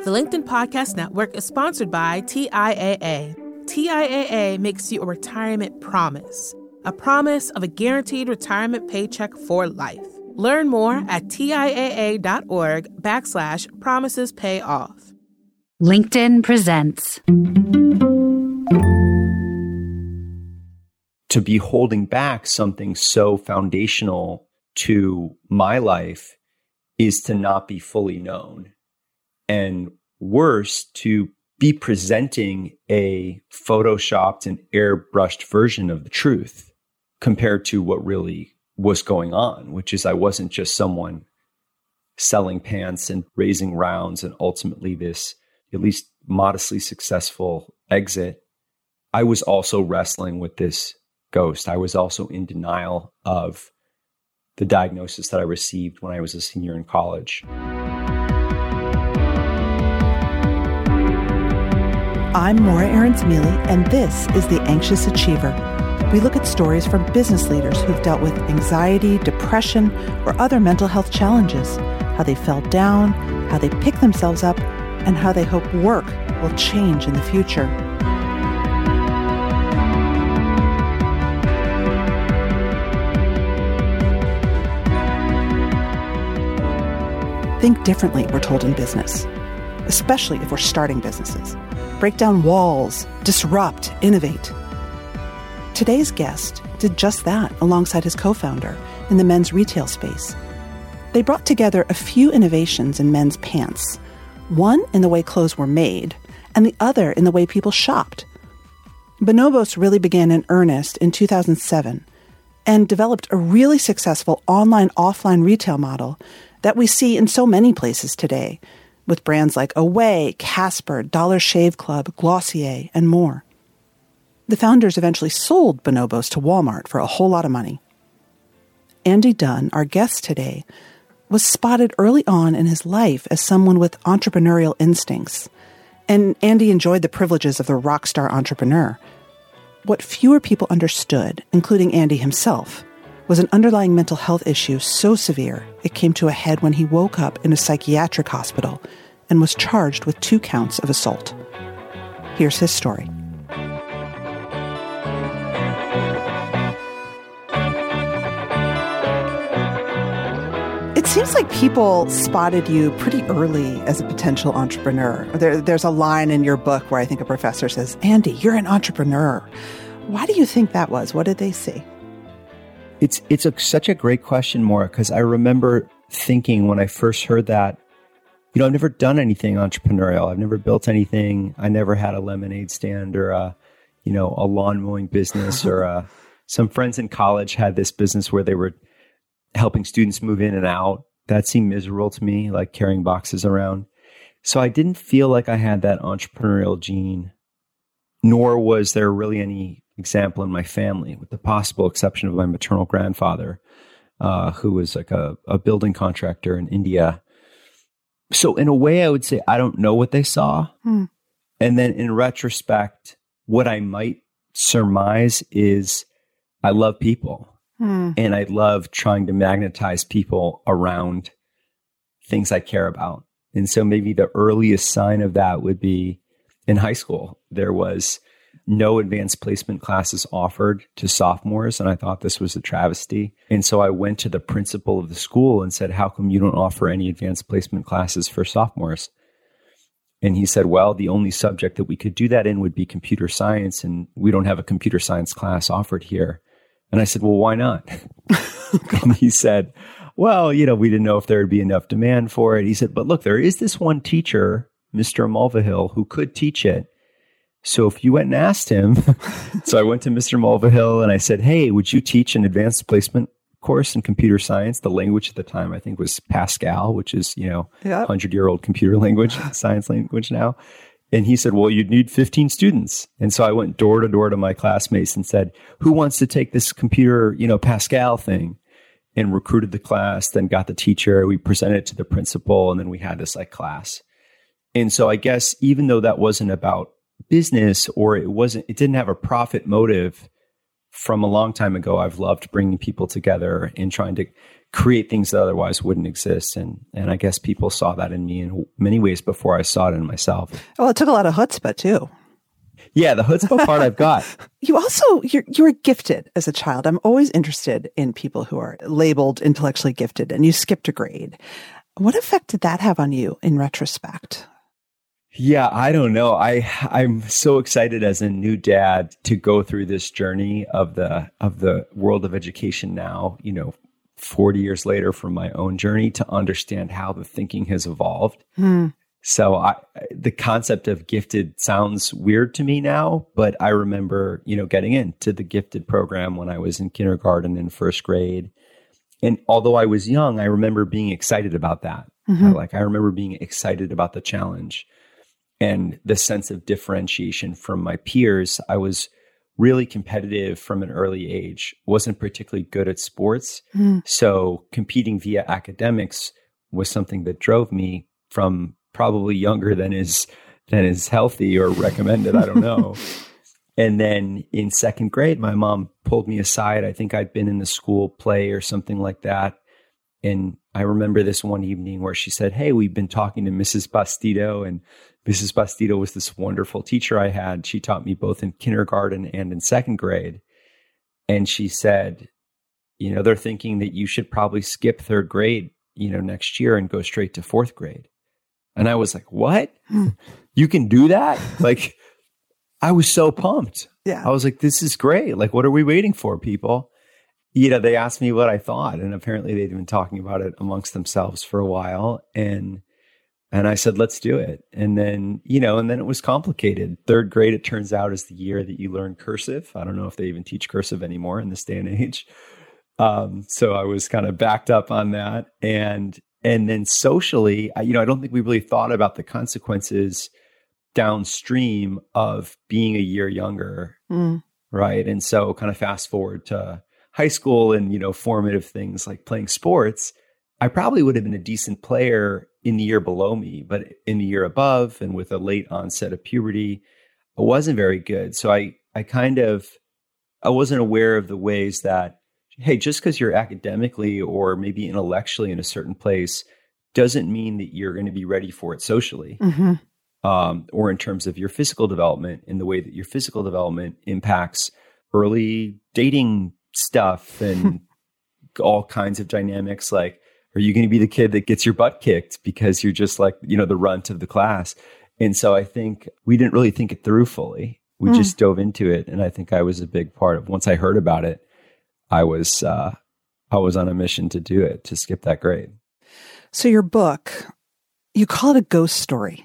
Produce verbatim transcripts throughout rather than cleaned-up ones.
The LinkedIn Podcast Network is sponsored by T I A A. T I A A makes you a retirement promise, a promise of a guaranteed retirement paycheck for life. Learn more at TIAA.org backslash promises pay off. LinkedIn presents. To be holding back something so foundational to my life is to not be fully known. And worse, to be presenting a photoshopped and airbrushed version of the truth compared to what really was going on, which is I wasn't just someone selling pants and raising rounds and ultimately this at least modestly successful exit. I was also wrestling with this ghost. I was also in denial of the diagnosis that I received when I was a senior in college. I'm Maura Aarons-Mealy, and this is The Anxious Achiever. We look at stories from business leaders who've dealt with anxiety, depression, or other mental health challenges, how they fell down, how they pick themselves up, and how they hope work will change in the future. Think differently, we're told in business, especially if we're starting businesses. Break down walls, disrupt, innovate. Today's guest did just that alongside his co-founder in the men's retail space. They brought together a few innovations in men's pants, one in the way clothes were made, and the other in the way people shopped. Bonobos really began in earnest in two thousand seven and developed a really successful online-offline retail model that we see in so many places today, with brands like Away, Casper, Dollar Shave Club, Glossier, and more. The founders eventually sold Bonobos to Walmart for a whole lot of money. Andy Dunn, our guest today, was spotted early on in his life as someone with entrepreneurial instincts, and Andy enjoyed the privileges of the rock star entrepreneur. What fewer people understood, including Andy himself, was an underlying mental health issue so severe it came to a head when he woke up in a psychiatric hospital and was charged with two counts of assault. Here's his story. It seems like people spotted you pretty early as a potential entrepreneur. There, there's a line in your book where I think a professor says, "Andy, you're an entrepreneur." Why do you think that was? What did they see? It's it's a, such a great question, Maura, because I remember thinking when I first heard that, you know, I've never done anything entrepreneurial. I've never built anything. I never had a lemonade stand or a, you know, a lawn mowing business or a, some friends in college had this business where they were helping students move in and out. That seemed miserable to me, like carrying boxes around. So I didn't feel like I had that entrepreneurial gene, nor was there really any example in my family, with the possible exception of my maternal grandfather, uh, who was like a, a building contractor in India. So in a way, I would say I don't know what they saw. Hmm. And then in retrospect, what I might surmise is I love people. Hmm. And I love trying to magnetize people around things I care about. And so maybe the earliest sign of that would be in high school. There was no advanced placement classes offered to sophomores, and I thought this was a travesty. And so I went to the principal of the school and said, "How come you don't offer any advanced placement classes for sophomores?" And he said, "Well, the only subject that we could do that in would be computer science, and we don't have a computer science class offered here." And I said, "Well, why not?" And he said, "Well, you know, we didn't know if there would be enough demand for it." He said, "But look, there is this one teacher, Mister Mulvihill, who could teach it. So if you went and asked him," so I went to Mister Mulvihill and I said, "Hey, would you teach an advanced placement course in computer science?" The language at the time, I think, was Pascal, which is, you know, yep. hundred-year-old computer language, science language now. And he said, "Well, you'd need fifteen students." And so I went door to door to my classmates and said, "Who wants to take this computer, you know, Pascal thing?" And recruited the class, then got the teacher. We presented it to the principal, and then we had this like class. And so I guess even though that wasn't about business, or it wasn't, it didn't have a profit motive, from a long time ago, I've loved bringing people together and trying to create things that otherwise wouldn't exist. And and I guess people saw that in me in many ways before I saw it in myself. Well, it took a lot of chutzpah too. Yeah, the chutzpah part I've got. You also, you're, you were gifted as a child. I'm always interested in people who are labeled intellectually gifted, and you skipped a grade. What effect did that have on you in retrospect? Yeah, I don't know. I I'm so excited as a new dad to go through this journey of the of the world of education now, you know, forty years later from my own journey, to understand how the thinking has evolved. Hmm. So I, the concept of gifted sounds weird to me now, but I remember, you know, getting into the gifted program when I was in kindergarten and first grade. And although I was young, I remember being excited about that. Mm-hmm. I, like I remember being excited about the challenge and the sense of differentiation from my peers. I was really competitive from an early age, wasn't particularly good at sports. Mm. So competing via academics was something that drove me from probably younger than is than is healthy or recommended. I don't know. And then in second grade, my mom pulled me aside. I think I'd been in the school play or something like that. And I remember this one evening where she said, "Hey, we've been talking to Missus Bastido, and Missus Bastido was this wonderful teacher I had. She taught me both in kindergarten and in second grade. And she said, you know, they're thinking that you should probably skip third grade, you know, next year and go straight to fourth grade." And I was like, "What? You can do that?" Like, I was so pumped. Yeah. I was like, "This is great. Like, what are we waiting for, people?" You know, they asked me what I thought, and apparently they'd been talking about it amongst themselves for a while. And And I said, "Let's do it." And then, you know, and then it was complicated. Third grade, it turns out, is the year that you learn cursive. I don't know if they even teach cursive anymore in this day and age. Um, so I was kind of backed up on that. And, and then socially, I, you know, I don't think we really thought about the consequences downstream of being a year younger. Mm. Right. And so kind of fast forward to high school and, you know, formative things like playing sports. I probably would have been a decent player in the year below me, but in the year above and with a late onset of puberty, I wasn't very good. So I, I kind of, I wasn't aware of the ways that, hey, just because you're academically or maybe intellectually in a certain place doesn't mean that you're going to be ready for it socially. Mm-hmm. Um, or in terms of your physical development, in the way that your physical development impacts early dating stuff and all kinds of dynamics. Like, are you going to be the kid that gets your butt kicked because you're just like, you know, the runt of the class? And so I think we didn't really think it through fully. We mm. just dove into it. And I think I was a big part of, once I heard about it, I was, uh, I was on a mission to do it, to skip that grade. So your book, you call it a ghost story,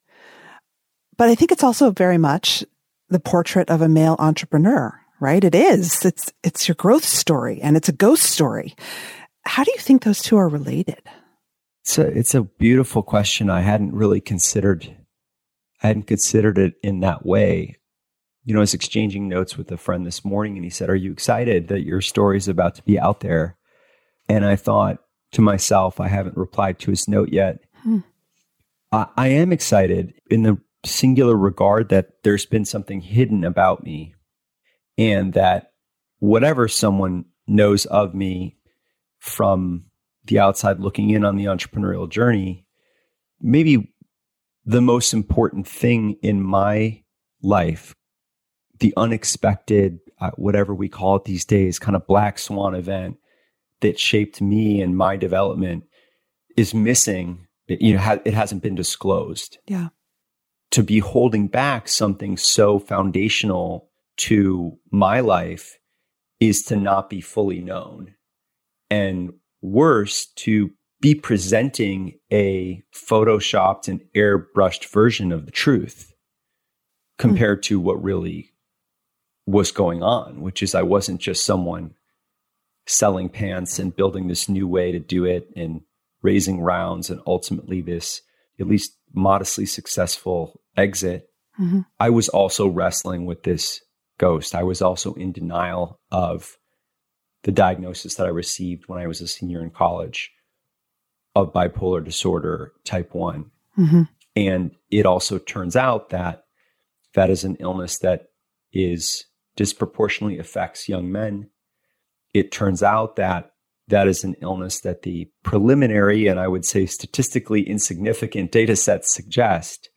but I think it's also very much the portrait of a male entrepreneur, right? It is. It's, it's your growth story, and it's a ghost story. How do you think those two are related? It's a, it's a beautiful question. I hadn't really considered, I hadn't considered it in that way. You know, I was exchanging notes with a friend this morning, and he said, "Are you excited that your story is about to be out there?" And I thought to myself, I haven't replied to his note yet. Hmm. I, I am excited in the singular regard that there's been something hidden about me, and that whatever someone knows of me from the outside looking in on the entrepreneurial journey, maybe the most important thing in my life, the unexpected, uh, whatever we call it these days, kind of black swan event that shaped me and my development, is missing. It, you know, ha- it hasn't been disclosed. Yeah. To be holding back something so foundational to my life is to not be fully known. And worse, to be presenting a photoshopped and airbrushed version of the truth compared mm. to what really was going on, which is I wasn't just someone selling pants and building this new way to do it and raising rounds and ultimately this at least modestly successful exit. Mm-hmm. I was also wrestling with this ghost. I was also in denial of the diagnosis that I received when I was a senior in college of bipolar disorder type one. Mm-hmm. And it also turns out that that is an illness that is disproportionately affects young men. It turns out that that is an illness that the preliminary, and I would say statistically insignificant data sets suggest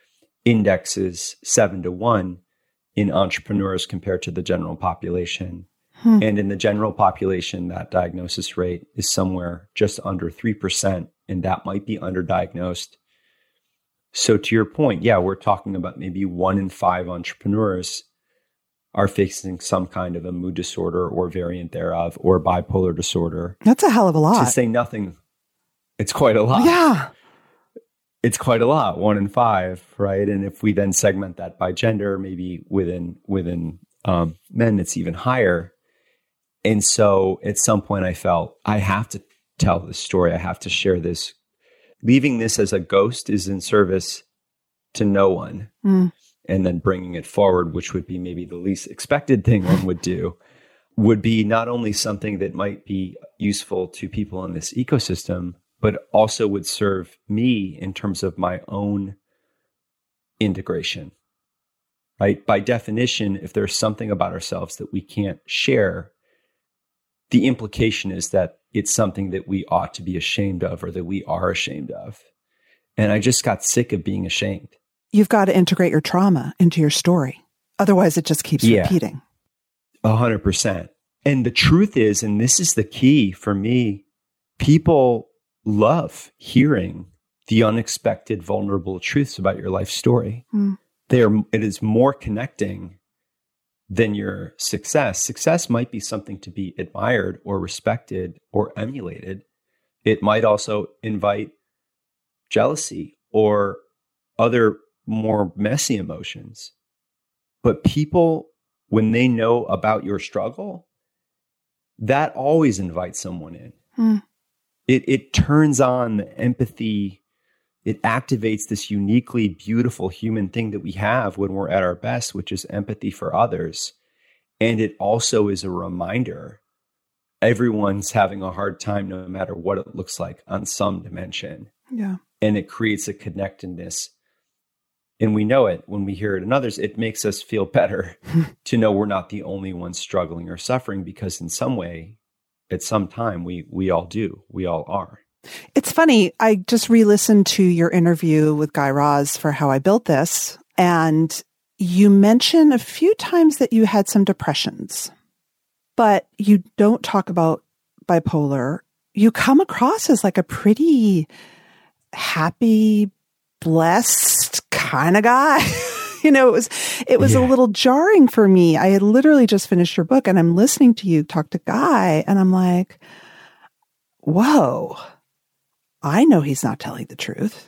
indexes seven to one in entrepreneurs compared to the general population. Hmm. And in the general population, that diagnosis rate is somewhere just under three percent, and that might be underdiagnosed. So to your point, yeah, we're talking about maybe one in five entrepreneurs are facing some kind of a mood disorder or variant thereof or bipolar disorder. That's a hell of a lot. To say nothing, it's quite a lot. Yeah. It's quite a lot, one in five, right? And if we then segment that by gender, maybe within within um, men, it's even higher. And so at some point I felt I have to tell this story. I have to share this. Leaving this as a ghost is in service to no one. Mm. And then bringing it forward, which would be maybe the least expected thing one would do, would be not only something that might be useful to people in this ecosystem, but also would serve me in terms of my own integration, right? By definition, if there's something about ourselves that we can't share, the implication is that it's something that we ought to be ashamed of or that we are ashamed of. And I just got sick of being ashamed. You've got to integrate your trauma into your story. Otherwise, it just keeps yeah, repeating. A hundred percent. And the truth is, and this is the key for me, people love hearing the unexpected, vulnerable truths about your life story. Mm. They are, it is more connecting than your success. Success might be something to be admired or respected or emulated. It might also invite jealousy or other more messy emotions. But people, when they know about your struggle, that always invites someone in. Hmm. It it turns on the empathy. It activates this uniquely beautiful human thing that we have when we're at our best, which is empathy for others. And it also is a reminder everyone's having a hard time, no matter what it looks like, on some dimension. Yeah. And it creates a connectedness. And we know it when we hear it in others. It makes us feel better to know we're not the only ones struggling or suffering, because in some way, at some time, we we all do. We all are. It's funny. I just re-listened to your interview with Guy Raz for How I Built This. And you mentioned a few times that you had some depressions, but you don't talk about bipolar. You come across as like a pretty happy, blessed kind of guy. You know, it was, it was yeah. a little jarring for me. I had literally just finished your book and I'm listening to you talk to Guy and I'm like, whoa, I know he's not telling the truth.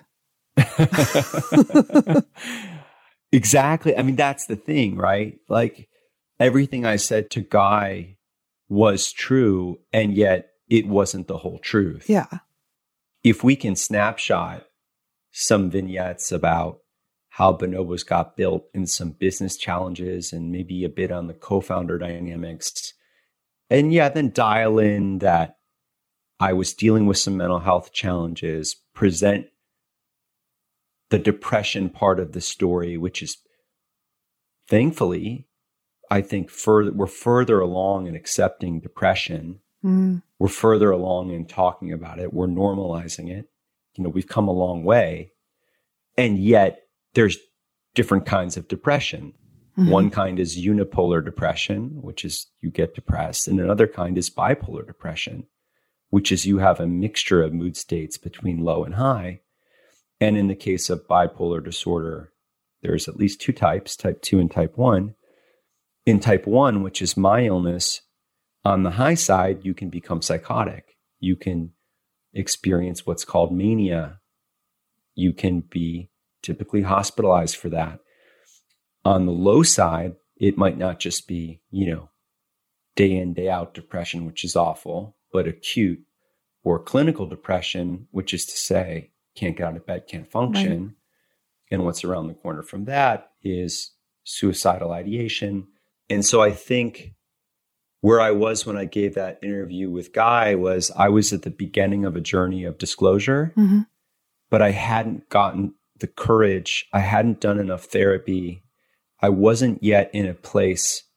Exactly. I mean, that's the thing, right? Like everything I said to Guy was true, and yet it wasn't the whole truth. Yeah. If we can snapshot some vignettes about how Bonobos got built and some business challenges and maybe a bit on the co-founder dynamics, and yeah, then dial in that I was dealing with some mental health challenges, present the depression part of the story, which is thankfully, I think further, we're further along in accepting depression. Mm. We're further along in talking about it. We're normalizing it. You know, we've come a long way. And yet there's different kinds of depression. Mm-hmm. One kind is unipolar depression, which is you get depressed. And another kind is bipolar depression, which is you have a mixture of mood states between low and high. And in the case of bipolar disorder, there's at least two types, type two and type one. In type one, which is my illness, on the high side, you can become psychotic. You can experience what's called mania. You can be typically hospitalized for that. On the low side, it might not just be, you know, day in, day out depression, which is awful, but acute or clinical depression, which is to say, can't get out of bed, can't function. Right. And what's around the corner from that is suicidal ideation. And so I think where I was when I gave that interview with Guy was I was at the beginning of a journey of disclosure, mm-hmm. but I hadn't gotten the courage. I hadn't done enough therapy. I wasn't yet in a place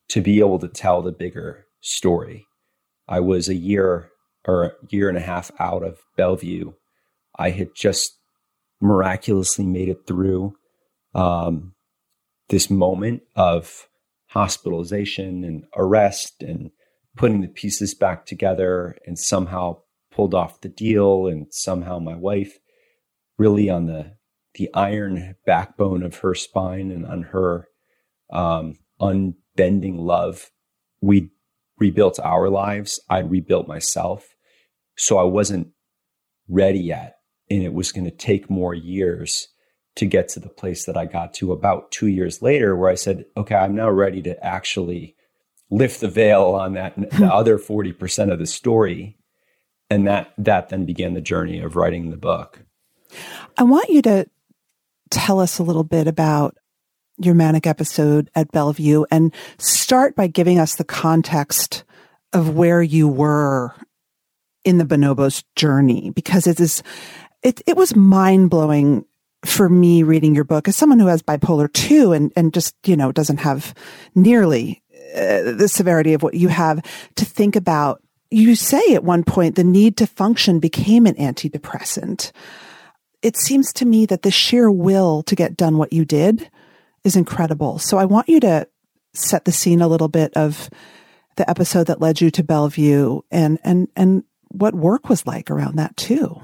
to be able to tell the bigger story. I was a year or a year and a half out of Bellevue. I had just miraculously made it through um, this moment of hospitalization and arrest and putting the pieces back together, and somehow pulled off the deal. And somehow my wife, really on the the iron backbone of her spine and on her um, unbending love, we rebuilt our lives. I rebuilt myself. So I wasn't ready yet. And it was going to take more years to get to the place that I got to about two years later, where I said, okay, I'm now ready to actually lift the veil on that the other forty percent of the story. And that that then began the journey of writing the book. I want you to tell us a little bit about your manic episode at Bellevue, and start by giving us the context of where you were in the Bonobos journey, because it is it it was mind-blowing for me reading your book as someone who has bipolar two and and just, you know, doesn't have nearly uh, the severity of what you have, to think about. You say at one point the need to function became an antidepressant. It seems to me that the sheer will to get done what you did is incredible. So I want you to set the scene a little bit of the episode that led you to Bellevue, and and and what work was like around that too.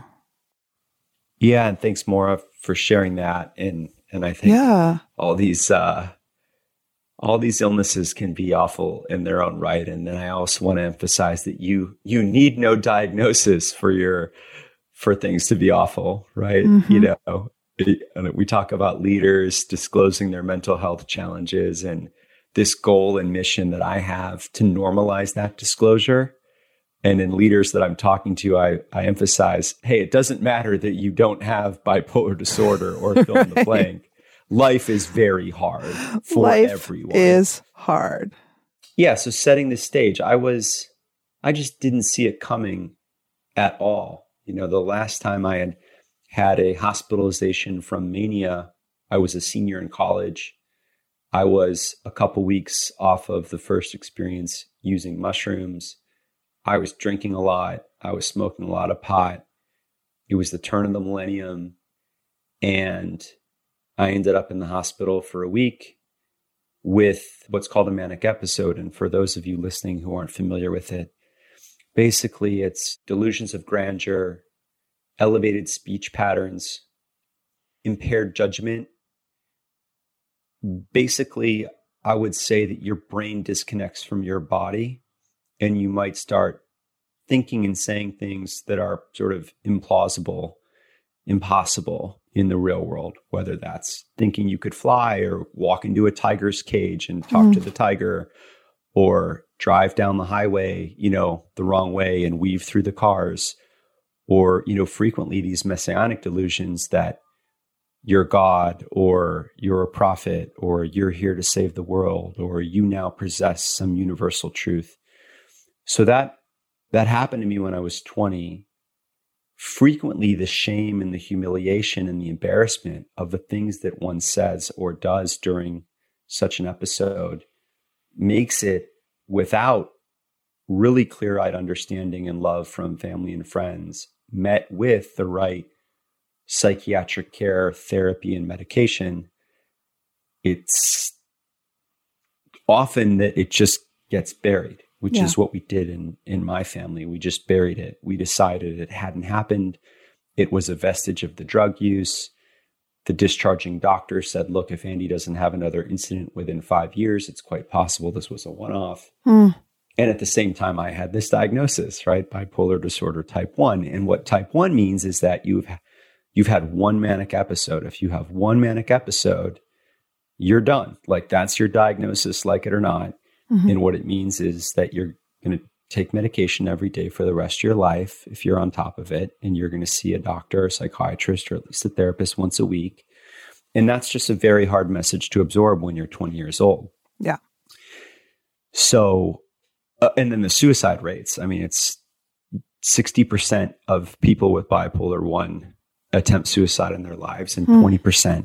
Yeah, and thanks, Maura, for sharing that. And and I think yeah. all these uh, all these illnesses can be awful in their own right. And then I also want to emphasize that you you need no diagnosis for your for things to be awful, right? Mm-hmm. You know, it, we talk about leaders disclosing their mental health challenges, and this goal and mission that I have to normalize that disclosure. And in leaders that I'm talking to, I, I emphasize, hey, it doesn't matter that you don't have bipolar disorder or fill in the blank. Life is very hard for Life everyone. Life is hard. Yeah. So setting the stage, I was, I just didn't see it coming at all. You know, the last time I had had a hospitalization from mania, I was a senior in college. I was a couple weeks off of the first experience using mushrooms. I was drinking a lot. I was smoking a lot of pot. It was the turn of the millennium. And I ended up in the hospital for a week with what's called a manic episode. And for those of you listening who aren't familiar with it, basically it's delusions of grandeur, elevated speech patterns, impaired judgment. Basically, I would say that your brain disconnects from your body, and you might start thinking and saying things that are sort of implausible, impossible in the real world, whether that's thinking you could fly or walk into a tiger's cage and talk mm. to the tiger, or drive down the highway, you know, the wrong way and weave through the cars, or, you know, frequently these messianic delusions that you're God, or you're a prophet, or you're here to save the world, or you now possess some universal truth. So that that happened to me when I was twenty. Frequently, the shame and the humiliation and the embarrassment of the things that one says or does during such an episode makes it, without really clear-eyed understanding and love from family and friends, met with the right psychiatric care, therapy, and medication, it's often that it just gets buried, which yeah. is what we did in, in my family. We just buried it. We decided it hadn't happened. It was a vestige of the drug use. The discharging doctor said, look, if Andy doesn't have another incident within five years, it's quite possible this was a one-off. Mm. And at the same time, I had this diagnosis, right? Bipolar disorder type one. And what type one means is that you've you've had one manic episode. If you have one manic episode, you're done. Like, that's your diagnosis, like it or not. Mm-hmm. And what it means is that you're going to take medication every day for the rest of your life if you're on top of it. And you're going to see a doctor, a psychiatrist, or at least a therapist once a week. And that's just a very hard message to absorb when you're twenty years old. Yeah. So, uh, and then the suicide rates. I mean, it's sixty percent of people with bipolar one attempt suicide in their lives, and mm. twenty percent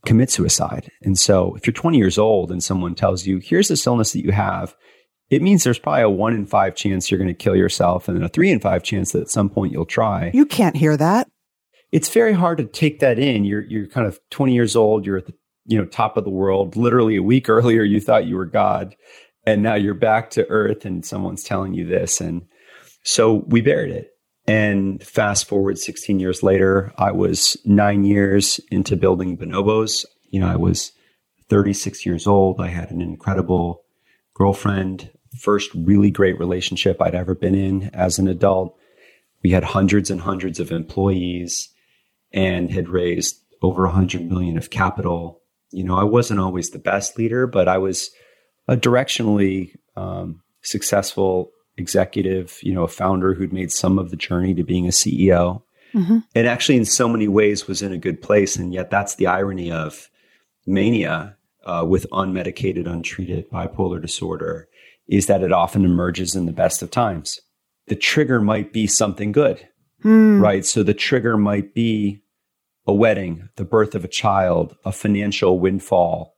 commit suicide. And so if you're twenty years old and someone tells you, here's this illness that you have, it means there's probably a one in five chance you're going to kill yourself and a three in five chance that at some point you'll try. You can't hear that. It's very hard to take that in. You're you're kind of twenty years old. You're at the you know top of the world. Literally a week earlier, you thought you were God, and now you're back to earth, and someone's telling you this. And so we buried it. And fast forward sixteen years later, I was nine years into building Bonobos. You know, I was thirty-six years old. I had an incredible girlfriend, first really great relationship I'd ever been in as an adult. We had hundreds and hundreds of employees and had raised over one hundred million of capital. You know, I wasn't always the best leader, but I was a directionally um, successful executive, you know, a founder who'd made some of the journey to being a C E O. Mm-hmm. And actually in so many ways was in a good place. And yet that's the irony of mania uh, with unmedicated, untreated bipolar disorder, is that it often emerges in the best of times. The trigger might be something good, mm. right? So the trigger might be a wedding, the birth of a child, a financial windfall.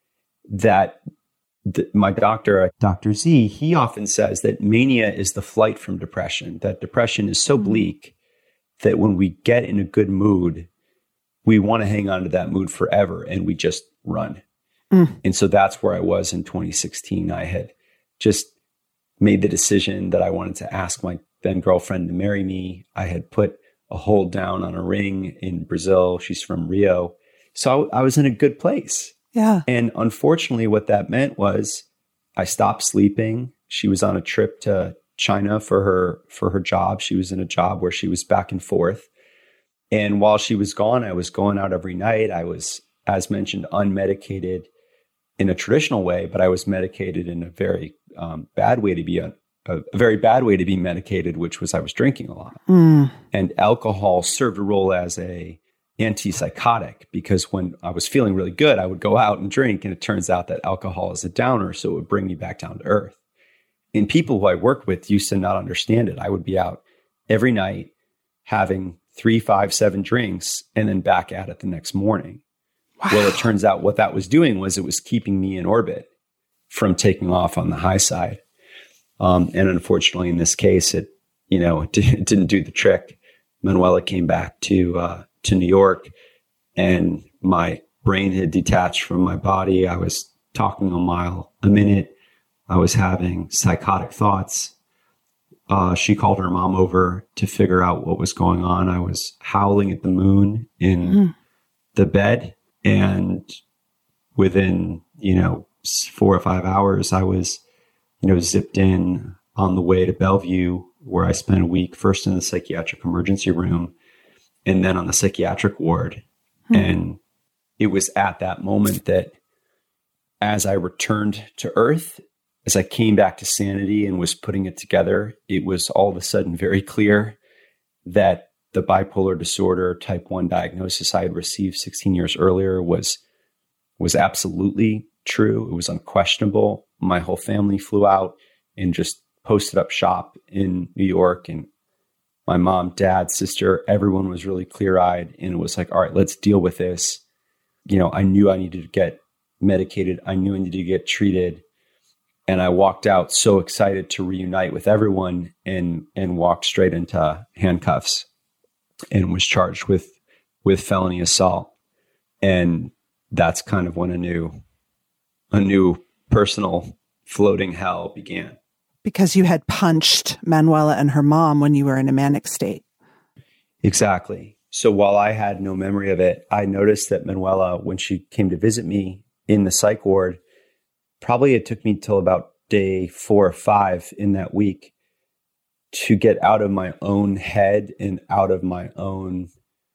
That th- my doctor, Doctor Z, he often says that mania is the flight from depression, that depression is so mm. bleak that when we get in a good mood, we want to hang on to that mood forever and we just run. Mm. And so that's where I was in twenty sixteen. I had just made the decision that I wanted to ask my then girlfriend to marry me. I had put a hold down on a ring in Brazil. She's from Rio. So I, I was in a good place. Yeah. And unfortunately, what that meant was I stopped sleeping. She was on a trip to China for her, for her job. She was in a job where she was back and forth. And while she was gone, I was going out every night. I was, as mentioned, unmedicated in a traditional way, but I was medicated in a very um, bad way to be a, a, a very bad way to be medicated, which was I was drinking a lot. Mm. And alcohol served a role as a antipsychotic, because when I was feeling really good, I would go out and drink, and it turns out that alcohol is a downer, so it would bring me back down to earth. And people who I worked with used to not understand it. I would be out every night having three, five, seven drinks and then back at it the next morning. Wow. Well, it turns out what that was doing was it was keeping me in orbit from taking off on the high side. Um, and unfortunately, in this case, it, you know, it, did, it didn't do the trick. Manuela came back to, uh, to New York, and my brain had detached from my body. I was talking a mile a minute. I was having psychotic thoughts. Uh, she called her mom over to figure out what was going on. I was howling at the moon in mm. the bed. And within, you know, four or five hours, I was, you know, zipped in on the way to Bellevue, where I spent a week, first in the psychiatric emergency room and then on the psychiatric ward. Hmm. And it was at that moment that as I returned to earth, as I came back to sanity and was putting it together, it was all of a sudden very clear that the bipolar disorder type one diagnosis I had received sixteen years earlier was, was absolutely true. It was unquestionable. My whole family flew out and just posted up shop in New York, and my mom, dad, sister, everyone was really clear-eyed, and it was like, all right, let's deal with this. You know, I knew I needed to get medicated. I knew I needed to get treated. And I walked out so excited to reunite with everyone, and, and walked straight into handcuffs and was charged with, with felony assault. And that's kind of when a new, a new personal floating hell began. Because you had punched Manuela and her mom when you were in a manic state. Exactly. So while I had no memory of it, I noticed that Manuela, when she came to visit me in the psych ward, probably it took me till about day four or five in that week to get out of my own head and out of my own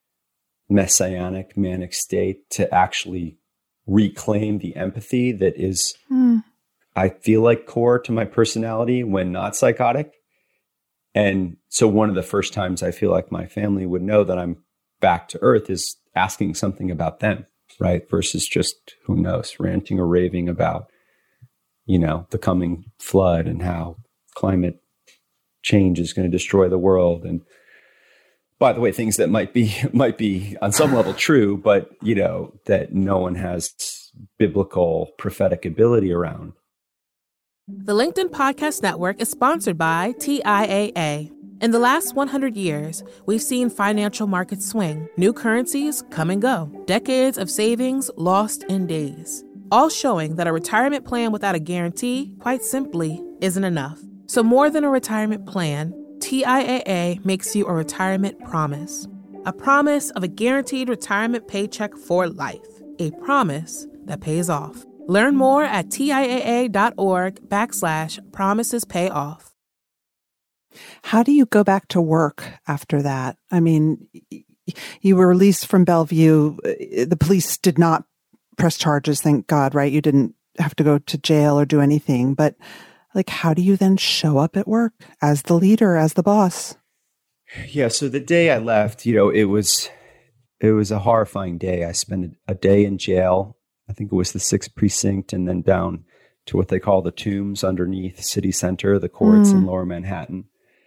messianic manic state to actually reclaim the empathy that is, mm. I feel like, core to my personality when not psychotic. And so one of the first times I feel like my family would know that I'm back to earth is asking something about them, right? Versus just, who knows, ranting or raving about, you know, the coming flood and how climate change is going to destroy the world. And by the way, things that might be might be on some level true, but you know, that no one has biblical prophetic ability around. The LinkedIn Podcast Network is sponsored by T I A A. In the last one hundred years, we've seen financial markets swing, new currencies come and go, decades of savings lost in days, all showing that a retirement plan without a guarantee, quite simply, isn't enough. So more than a retirement plan, T I A A makes you a retirement promise. A promise of a guaranteed retirement paycheck for life. A promise that pays off. Learn more at TIAA.org backslash promises pay off. How do you go back to work after that? I mean, you were released from Bellevue. The police did not press charges, thank God, right? You didn't have to go to jail or do anything. But like, how do you then show up at work as the leader, as the boss? Yeah. So the day I left, you know, it was, it was a horrifying day. I spent a day in jail. I think it was the sixth precinct, and then down to what they call the tombs underneath City Center, the courts mm. in Lower Manhattan.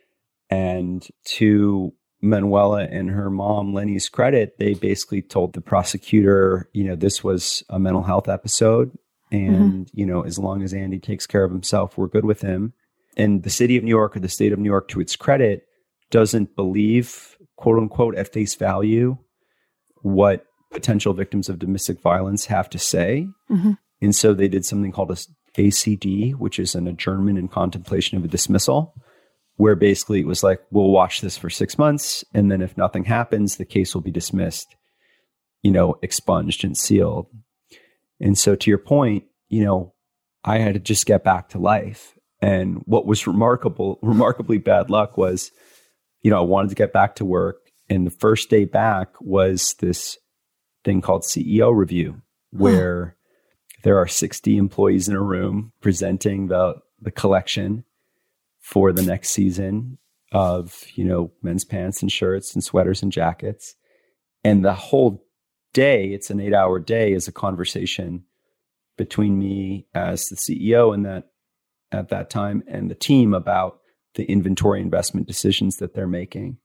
And to Manuela and her mom, Lenny's credit, they basically told the prosecutor, you know, this was a mental health episode. And, mm-hmm. you know, as long as Andy takes care of himself, we're good with him. And the city of New York, or the state of New York, to its credit, doesn't believe, quote unquote, at face value, what potential victims of domestic violence have to say. Mm-hmm. And so they did something called a A C D, which is an adjournment in contemplation of a dismissal, where basically it was like, we'll watch this for six months. And then if nothing happens, the case will be dismissed, you know, expunged and sealed. And so to your point, you know, I had to just get back to life. And what was remarkable, remarkably bad luck was, you know, I wanted to get back to work. And the first day back was this thing called C E O review, where huh. there are sixty employees in a room presenting the the collection for the next season of, you know, men's pants and shirts and sweaters and jackets. And the whole day, it's an eight hour day, is a conversation between me as the C E O and that at that time and the team about the inventory investment decisions that they're making.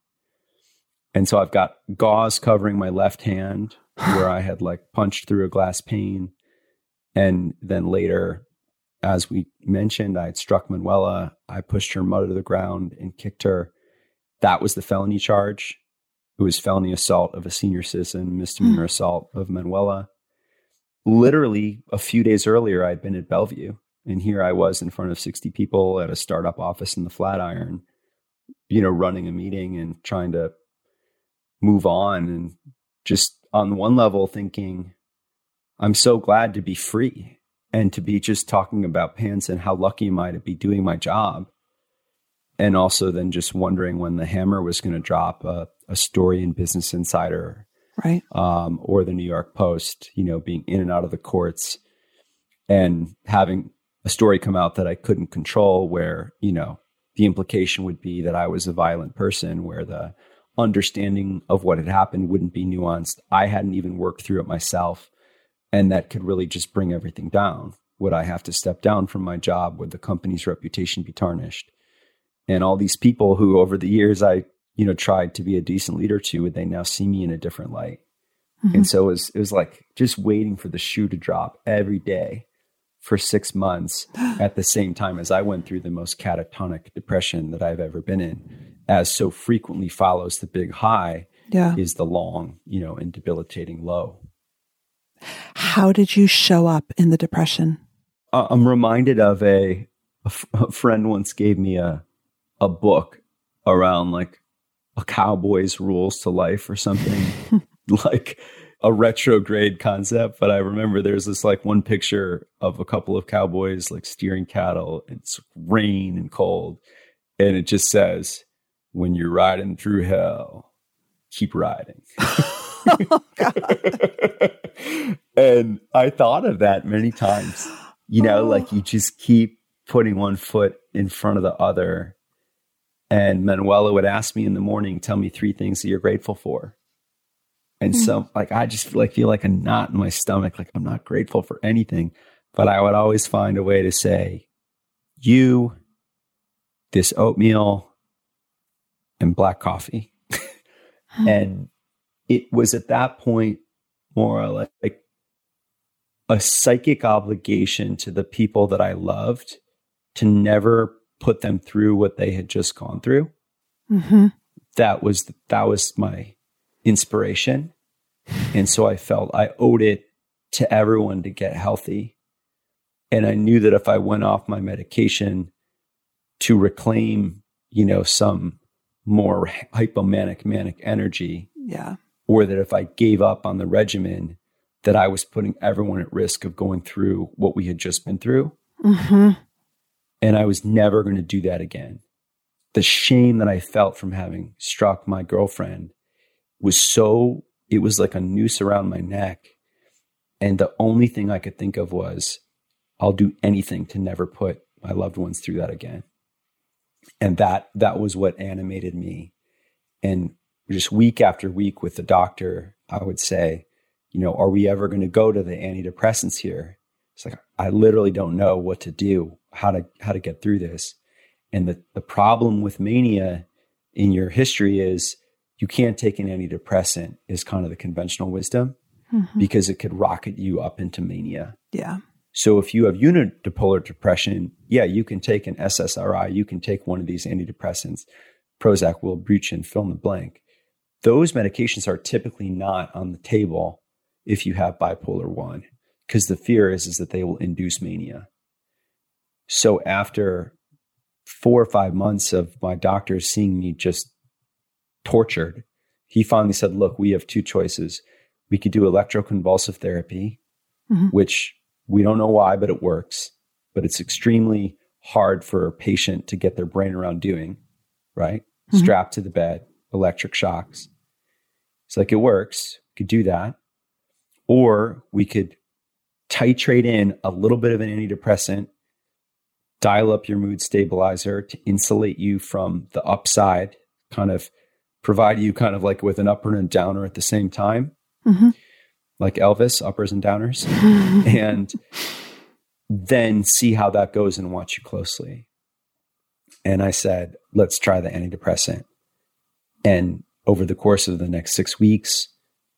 And so I've got gauze covering my left hand where I had like punched through a glass pane. And then later, as we mentioned, I had struck Manuela. I pushed her mother to the ground and kicked her. That was the felony charge. It was felony assault of a senior citizen, misdemeanor mm. assault of Manuela. Literally a few days earlier, I'd been at Bellevue. And here I was in front of sixty people at a startup office in the Flatiron, you know, running a meeting and trying to move on. And just on one level thinking, I'm so glad to be free and to be just talking about pants and how lucky am I to be doing my job. And also then just wondering when the hammer was going to drop a, a story in Business Insider, right? Um, or the New York Post, you know, being in and out of the courts and having a story come out that I couldn't control, where, you know, the implication would be that I was a violent person, where the understanding of what had happened wouldn't be nuanced. I hadn't even worked through it myself. And that could really just bring everything down. Would I have to step down from my job? Would the company's reputation be tarnished? And all these people who over the years I, you know, tried to be a decent leader to, would they now see me in a different light? Mm-hmm. And so it was, it was like just waiting for the shoe to drop every day for six months at the same time as I went through the most catatonic depression that I've ever been in, as so frequently follows the big high yeah. is the long, you know, and debilitating low. How did you show up in the depression? Uh, I'm reminded of a, a, f- a friend once gave me a a book around like a cowboy's rules to life or something, like a retrograde concept. But I remember there's this like one picture of a couple of cowboys like steering cattle. It's rain and cold. And it just says, when you're riding through hell, keep riding. Oh, God. And I thought of that many times, you know, oh. like you just keep putting one foot in front of the other. And Manuela would ask me in the morning, tell me three things that you're grateful for. And mm. so like, I just feel like, feel like a knot in my stomach. Like I'm not grateful for anything, but I would always find a way to say, you, this oatmeal and black coffee. Mm-hmm. And it was at that point more like, like a psychic obligation to the people that I loved to never put them through what they had just gone through. Mm-hmm. That was, that was my inspiration. And so I felt I owed it to everyone to get healthy. And I knew that if I went off my medication to reclaim, you know, some more hypomanic, manic energy, yeah, or that if I gave up on the regimen, that I was putting everyone at risk of going through what we had just been through. Mm-hmm. And I was never going to do that again. The shame that I felt from having struck my girlfriend was so, it was like a noose around my neck. And the only thing I could think of was, I'll do anything to never put my loved ones through that again. And that, that was what animated me. And just week after week with the doctor, I would say, you know, are we ever going to go to the antidepressants here? It's like, I literally don't know what to do, how to, how to get through this. And the, the problem with mania in your history is you can't take an antidepressant is kind of the conventional wisdom, mm-hmm. because it could rocket you up into mania. Yeah. So if you have unipolar depression, yeah, you can take an S S R I, you can take one of these antidepressants, Prozac, Wellbutrin, fill in the blank. Those medications are typically not on the table if you have bipolar one, because the fear is, is that they will induce mania. So after four or five months of my doctor seeing me just tortured, he finally said, look, we have two choices. We could do electroconvulsive therapy, mm-hmm. which we don't know why, but it works. But it's extremely hard for a patient to get their brain around doing, right? Mm-hmm. Strapped to the bed, electric shocks. It's like, it works. We could do that. Or we could titrate in a little bit of an antidepressant, dial up your mood stabilizer to insulate you from the upside, kind of provide you kind of like with an upper and a downer at the same time. Mm-hmm. Like Elvis, uppers and downers, and then see how that goes and watch you closely. And I said, let's try the antidepressant. And over the course of the next six weeks,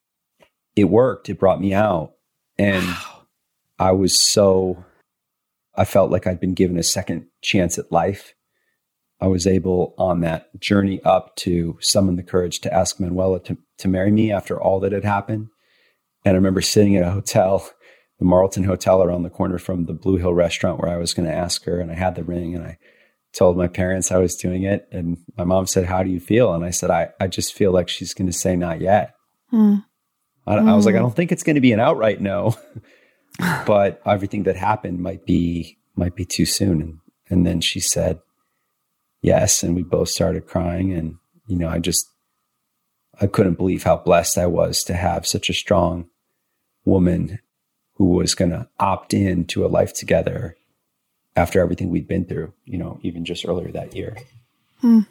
it worked. It brought me out. And wow. I was so, I felt like I'd been given a second chance at life. I was able on that journey up to summon the courage to ask Manuela to, to marry me after all that had happened. And I remember sitting at a hotel, the Marlton Hotel around the corner from the Blue Hill restaurant, where I was going to ask her, and I had the ring, and I told my parents I was doing it. And my mom said, how do you feel? And I said, I, I just feel like she's going to say not yet. Mm. I, mm. I was like, I don't think it's going to be an outright no, but everything that happened might be, might be too soon. And, and then she said yes. And we both started crying. And, you know, I just, I couldn't believe how blessed I was to have such a strong woman who was going to opt in to a life together after everything we'd been through, you know, even just earlier that year. Hmm.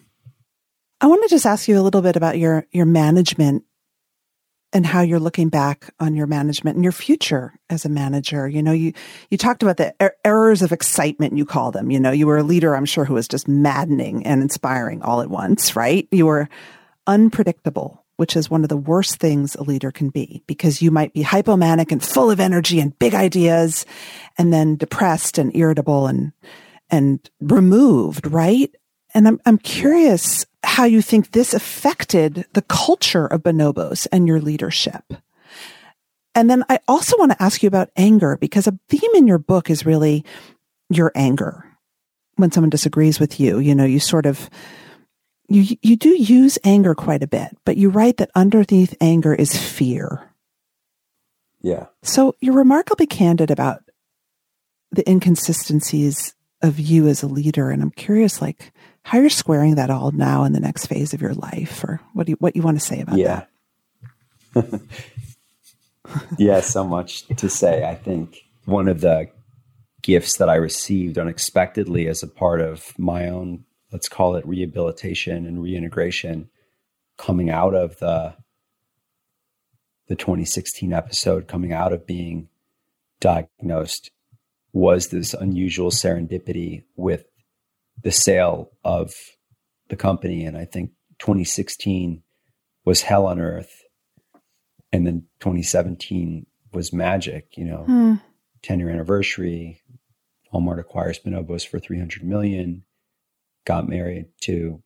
I want to just ask you a little bit about your, your management and how you're looking back on your management and your future as a manager. You know, you, you talked about the er- errors of excitement, you call them. You know, you were a leader, I'm sure, who was just maddening and inspiring all at once, right? You were unpredictable, which is one of the worst things a leader can be, because you might be hypomanic and full of energy and big ideas, and then depressed and irritable and, and removed, right? And I'm, I'm curious how you think this affected the culture of Bonobos and your leadership. And then I also want to ask you about anger, because a theme in your book is really your anger. When someone disagrees with you, you know, you sort of, You you do use anger quite a bit, but you write that underneath anger is fear. Yeah. So you're remarkably candid about the inconsistencies of you as a leader, and I'm curious, like, how you're squaring that all now in the next phase of your life, or what do you, what you want to say about yeah. that? Yeah, so much to say. I think one of the gifts that I received unexpectedly as a part of my own, let's call it rehabilitation and reintegration, coming out of the the twenty sixteen episode, coming out of being diagnosed, was this unusual serendipity with the sale of the company. And I think twenty sixteen was hell on earth. And then twenty seventeen was magic, you know, Hmm. ten year anniversary. Walmart acquires Bonobos for three hundred million, got married to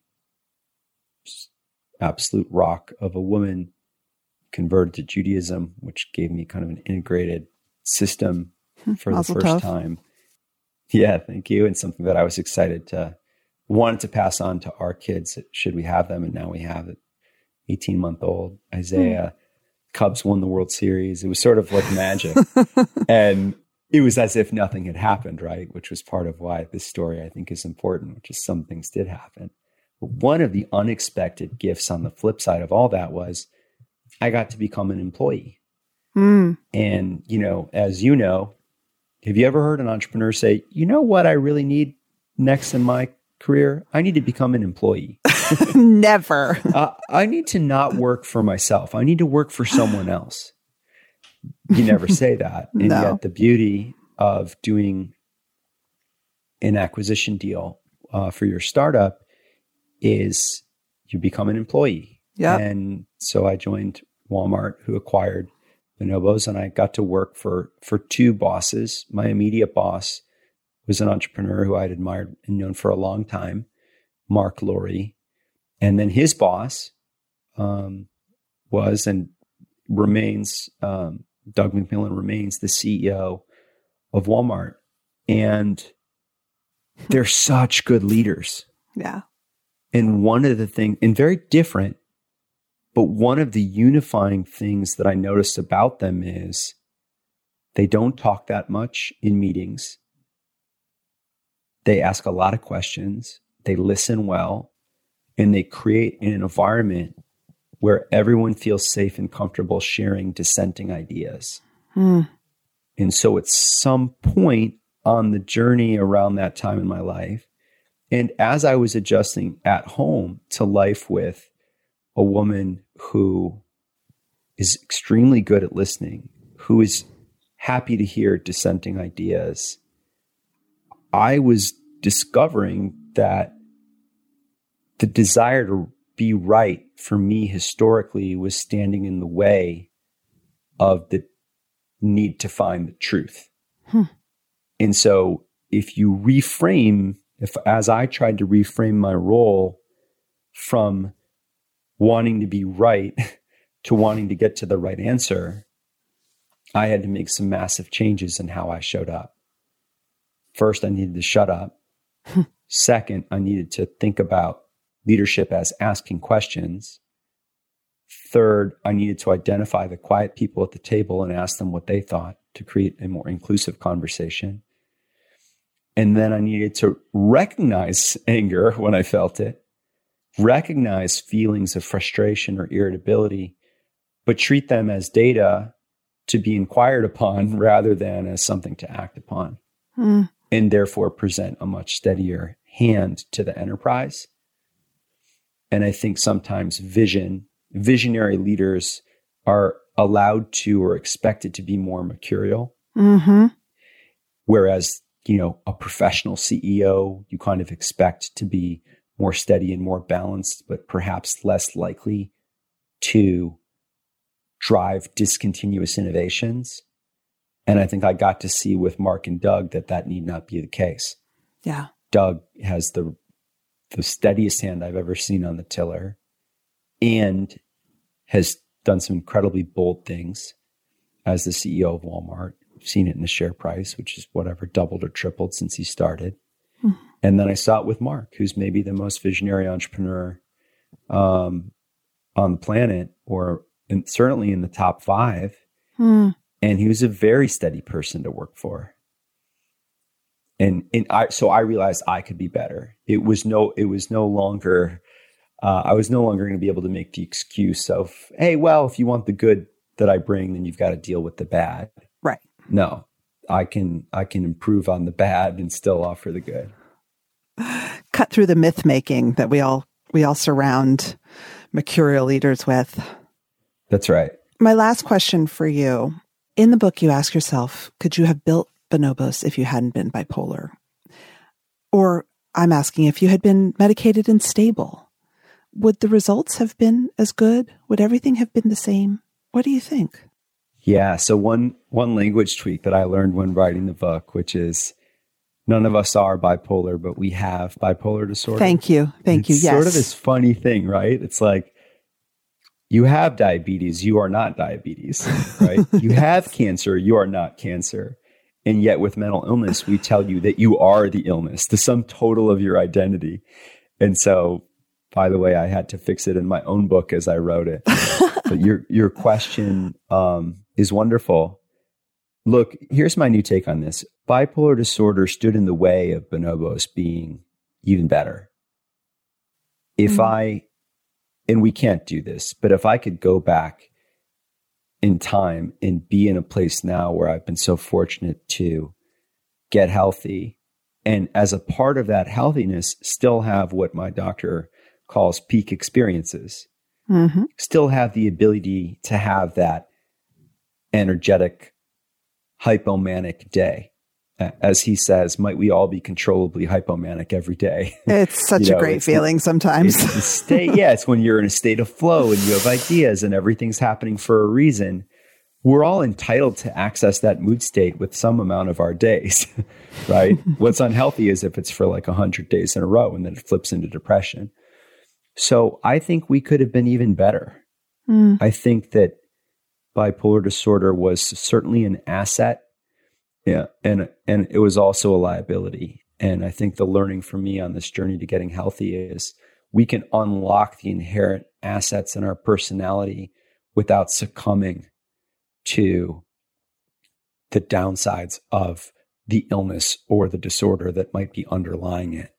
absolute rock of a woman, converted to Judaism, which gave me kind of an integrated system for the Mazel first tov. time. Yeah, thank you. And something that I was excited to, wanted to pass on to our kids, should we have them. And now we have it. eighteen month old Isaiah. Hmm. Cubs won the World Series. It was sort of like magic. And it was as if nothing had happened, right? Which was part of why this story, I think, is important, which is some things did happen. But one of the unexpected gifts on the flip side of all that was I got to become an employee. Mm. And, you know, as you know, have you ever heard an entrepreneur say, you know what I really need next in my career? I need to become an employee. Never. uh, I need to not work for myself. I need to work for someone else. You never say that. And No. yet the beauty of doing an acquisition deal uh, for your startup is you become an employee. Yeah. And so I joined Walmart, who acquired Bonobos, and I got to work for, for two bosses. My immediate boss was an entrepreneur who I'd admired and known for a long time, Mark Laurie. And then his boss um, was and remains, um, Doug McMillon remains the C E O of Walmart. And they're such good leaders. Yeah. And one of the things, and very different, but one of the unifying things that I noticed about them is they don't talk that much in meetings. They ask a lot of questions. They listen well. And they create an environment where everyone feels safe and comfortable sharing dissenting ideas. Mm. And so at some point on the journey around that time in my life, and as I was adjusting at home to life with a woman who is extremely good at listening, who is happy to hear dissenting ideas, I was discovering that the desire to be right for me historically was standing in the way of the need to find the truth. Hmm. And so if you reframe, if as I tried to reframe my role from wanting to be right to wanting to get to the right answer, I had to make some massive changes in how I showed up. First, I needed to shut up. Second, I needed to think about leadership as asking questions. Third, I needed to identify the quiet people at the table and ask them what they thought to create a more inclusive conversation. And then I needed to recognize anger when I felt it, recognize feelings of frustration or irritability, but treat them as data to be inquired upon rather than as something to act upon. Mm. And therefore present a much steadier hand to the enterprise. And I think sometimes vision, visionary leaders are allowed to or expected to be more mercurial. Mm-hmm. Whereas, you know, a professional C E O, you kind of expect to be more steady and more balanced, but perhaps less likely to drive discontinuous innovations. And I think I got to see with Mark and Doug that that need not be the case. Yeah. Doug has the the steadiest hand I've ever seen on the tiller and has done some incredibly bold things as the C E O of Walmart. I've seen it in the share price, which is whatever, doubled or tripled since he started. Mm-hmm. And then I saw it with Mark, who's maybe the most visionary entrepreneur um, on the planet, or in, certainly in the top five. Mm. And he was a very steady person to work for. And and I so I realized I could be better. It was no it was no longer uh, I was no longer going to be able to make the excuse of, hey, well, if you want the good that I bring, then you've got to deal with the bad. Right. No, I can I can improve on the bad and still offer the good. Cut through the myth making that we all we all surround mercurial leaders with. That's right. My last question for you. In the book, you ask yourself, could you have built Bonobos if you hadn't been bipolar? Or I'm asking if you had been medicated and stable. would the results have been as good? Would everything have been the same? What do you think? Yeah. So one, one language tweak that I learned when writing the book, which is none of us are bipolar, but we have bipolar disorder. Thank you. Thank you. It's Yes. sort of this funny thing, right? It's like, you have diabetes, you are not diabetes, right? You have cancer, you are not cancer. And yet with mental illness, we tell you that you are the illness, the sum total of your identity. And so, by the way, I had to fix it in my own book as I wrote it. But your your question um, is wonderful. Look, here's my new take on this. Bipolar disorder stood in the way of bonobos being even better. If mm. I, and we can't do this, but if I could go back in time and be in a place now where I've been so fortunate to get healthy, and as a part of that healthiness, still have what my doctor calls peak experiences, mm-hmm. still have the ability to have that energetic, hypomanic day. As he says, might we all be controllably hypomanic every day? It's such you know, a great feeling sometimes. It's the state, yeah, it's when you're in a state of flow and you have ideas and everything's happening for a reason. We're all entitled to access that mood state with some amount of our days, right? What's unhealthy is if it's for like one hundred days in a row and then it flips into depression. So I think we could have been even better. Mm. I think that bipolar disorder was certainly an asset. Yeah. And, and it was also a liability. And I think the learning for me on this journey to getting healthy is we can unlock the inherent assets in our personality without succumbing to the downsides of the illness or the disorder that might be underlying it.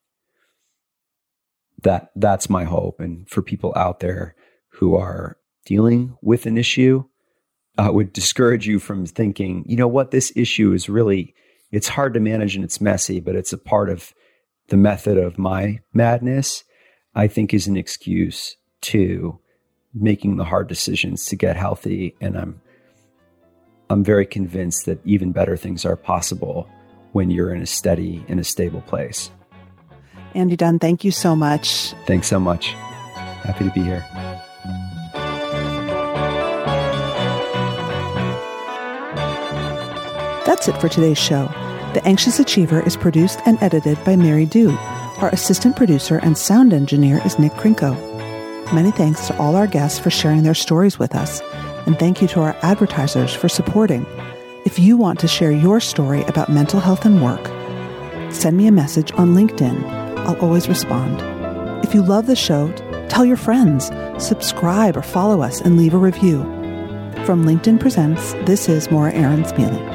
That that's my hope. And for people out there who are dealing with an issue, I would discourage you from thinking, you know what, this issue is really, it's hard to manage and it's messy, but it's a part of the method of my madness, I think is an excuse to making the hard decisions to get healthy. And I'm, I'm very convinced that even better things are possible when you're in a steady, in a stable place. Andy Dunn, thank you so much. Thanks so much. Happy to be here. That's it for today's show. The Anxious Achiever is produced and edited by Mary Dew. Our assistant producer and sound engineer is Nick Krinko. Many thanks to all our guests for sharing their stories with us, and thank you to our advertisers for supporting. If you want to share your story about mental health and work, send me a message on LinkedIn. I'll always respond. If you love the show, tell your friends, subscribe or follow us, and leave a review. From LinkedIn Presents, this is Maura Aarons-Mealy.